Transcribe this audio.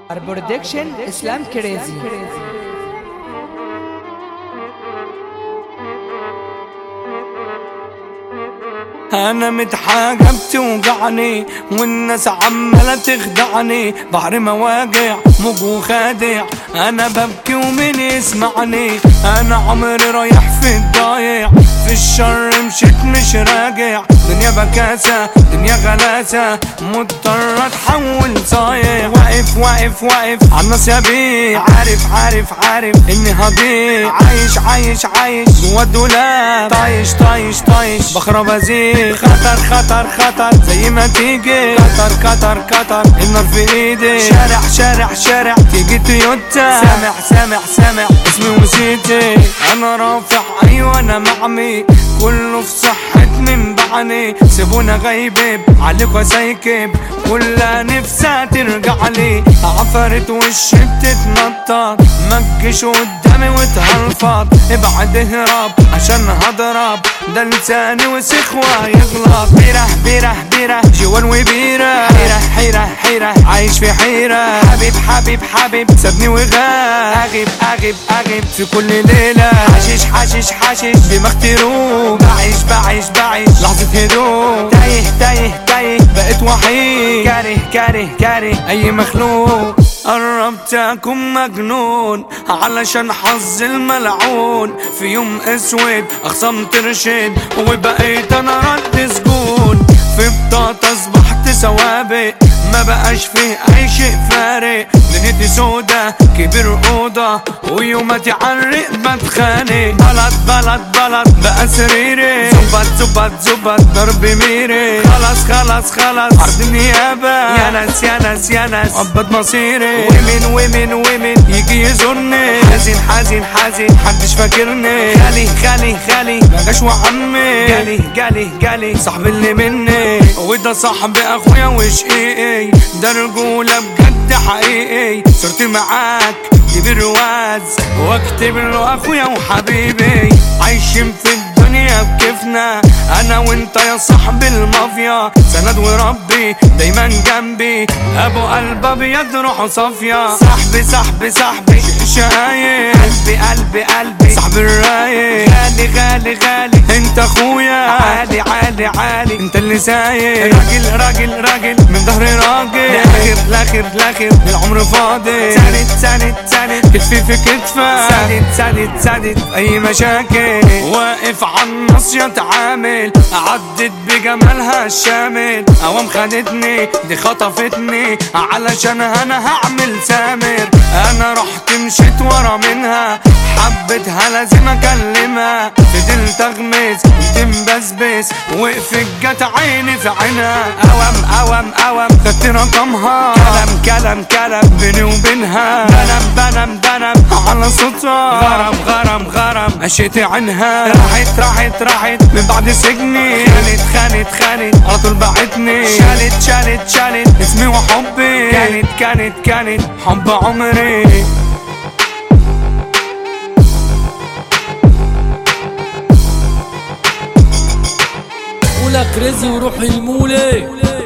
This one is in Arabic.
برودكشن اسلام كريزي. انا متحاجة بتوجعني والناس عمالة تخدعني، بحر مواجع موج وخادع، انا ببكي ومين يسمعني؟ انا عمري رايح في الضايع، في الشر مشيت مش راجع، دنيا بكاسة دنيا غلاسة، مضطر اتحول صايع، واقف واقف واقف عالناس يبيع، عارف اني هضيع، عايش جوا الدولاب، طايش بخرب ازيد، خطر زي ما تيجي، كتر النار في ايدي، شارع تيجي تويوتا، سامع اسمي وسيتي، انا رافع ايوه انا معمي، كله في صحة من بعني، سيبونا غيبب عليك وسايكب، كلها نفسها ترجع لي، عفرت وشي بتتنطط، متجيش قدامي وتهلفط، ابعد اهرب عشان هضرب، ده لساني وسخوة يغلط، بيره جوان وبيرة، حيرة عايش في حيرة، حبيب سابني وغاب، اغيب في كل ليلة، حشيش دماغ تروح، بعيش لحظة هدوء، تايه بقيت وحيد، كاره اي مخلوق، قربت اكون مجنون علشان حظ الملعون، في يوم اسود اخصام ترشد وبقيت انا رد سجون، في بطاطا اصبحت سوابق، ما بقاش فيه اي شيء فارق، دنيتي سودا كبير اوضه ويوماتي عالرق بتخانق، بلد بقى سريري، زبط ضرب ميري، خلاص عرض النيابه، يا ناس عبد مصيري، ومن يجي يزورني، حزين محدش فاكرني، خالي مجاش وعمي، جالي صاحب اللي مني، وده صاحب اخويا وشقيقي، ده رجولة بجد حقيقي، صرت معاك دي برواز واكتب له اخويا وحبيبي، عايشين في الدنيا بكيفنا، انا وانت يا صاحب المافيا، سند وربي دايما جنبي، ابو قلب ابيض روحه صافية، صاحبي شقايق، قلبي صاحب الرايق، غالي انت اخويا، عالي انت اللي سايق، راجل من ظهر راجل، لاخر العمر فاضي، ساند كتفي في كتفك، ساند اي مشاكل، واقف عالنص يتعامل، عدت بجمالها الشامل، اوام خدتني دي خطفتني، علشان انا هعمل سامر، انا رحت مشيت ورا منها، حبتها لازم اكلمها، فضلت اغمز وتنبسبس، وقفت جت عيني في عينها، اوام خدت رقمها، كلام بيني وبينها، بنم على صوتها، غرام مشيت عنها، راحت من بعد سجني، خانت على طول بعتني، شالت اسمي وحبي، كانت حب عمري. قولك رزي وروح المولي.